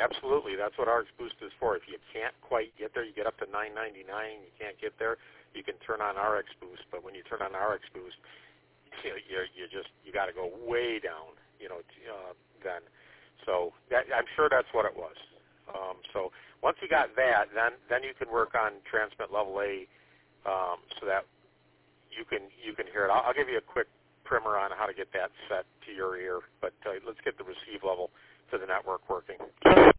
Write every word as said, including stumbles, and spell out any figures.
absolutely. That's what R X Boost is for. If you can't quite get there, you get up to nine ninety-nine, you can't get there, you can turn on R X Boost. But when you turn on R X Boost, you you you just you got to go way down, you know, uh, then. So that, I'm sure that's what it was. Um, so once you got that, then then you can work on transmit level A, um, so that you can you can hear it. I'll, I'll give you a quick primer on how to get that set to your ear, but uh, let's get the receive level to the network working.